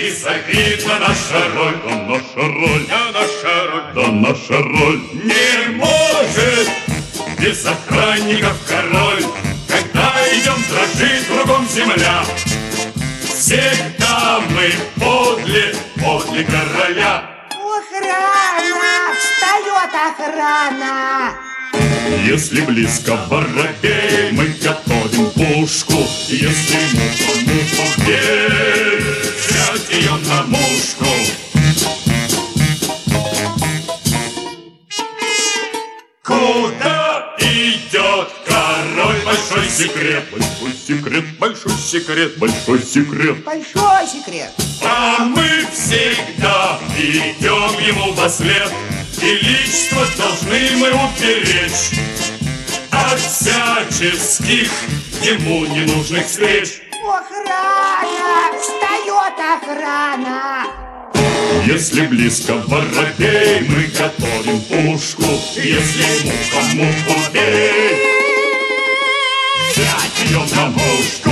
и завидна наша роль. Да наша роль, Да наша роль, да наша роль. не может без охранников король. Когда идем, дрожит кругом земля. Всегда мы подле короля. Охрана! Встает охрана! Если близко воробей, мы готовим пушку. Если муха бей, Взять ее на мушку. Куда идет король? Большой секрет. большой секрет, Большой секрет. большой секрет. Большой секрет! А мы всегда идем ему вослед, и личность должны мы уберечь от всяческих ему ненужных встреч. Охрана! Встает охрана! Если близко воробей, мы готовим пушку. Если муха муху бей, взять ее на мушку.